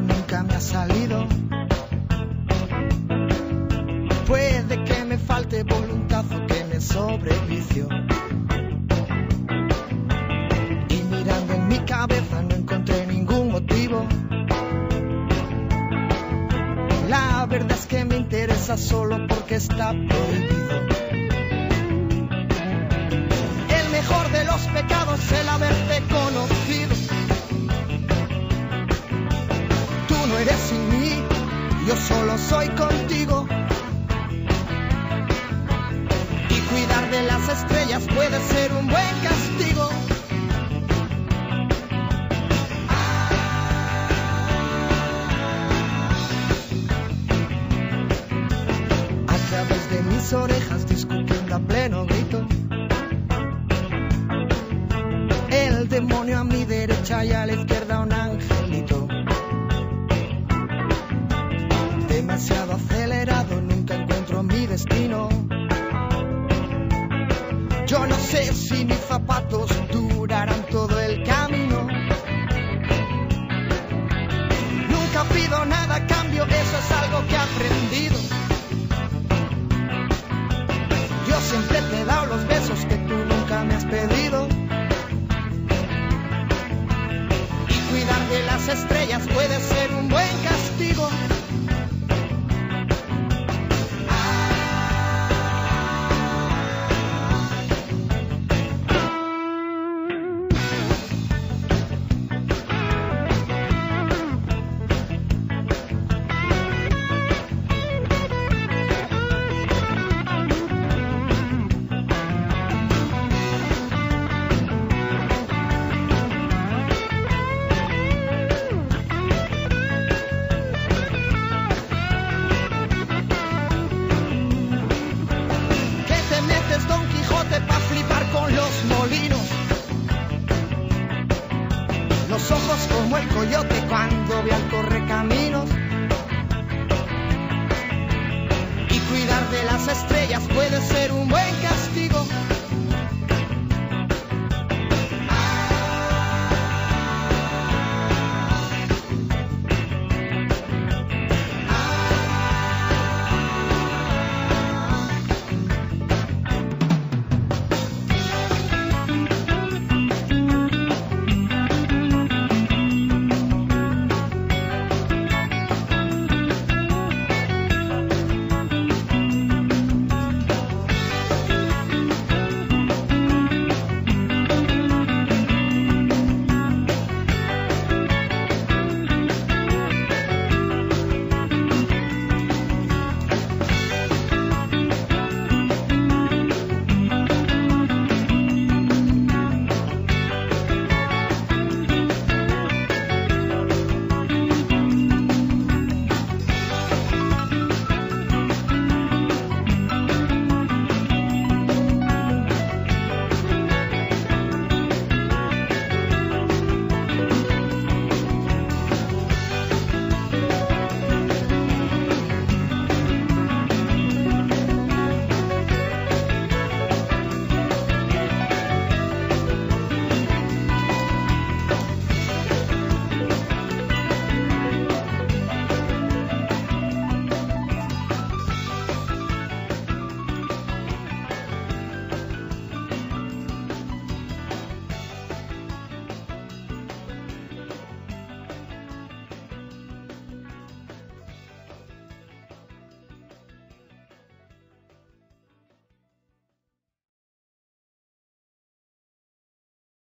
nunca me ha salido. Puede que me falte voluntad o que me sobrevicio. Y mirando en mi cabeza no encontré ningún motivo. La verdad es que me interesa solo porque está prohibido. El mejor de los pecados es el haberte conocido. Tú no eres sin mí, yo solo soy contigo. Y cuidar de las estrellas puede ser un buen castigo. A través de mis orejas discutiendo a pleno grito. El demonio a mi derecha y a la izquierda un angelito. Demasiado acelerado, nunca encuentro mi destino. Yo no sé si mis zapatos durarán todo el camino. Nunca pido nada a cambio, eso es algo que he aprendido. Yo siempre te he dado los besos que tú nunca me has pedido. Y cuidar de las estrellas puede ser un buen castigo. Los ojos como el coyote cuando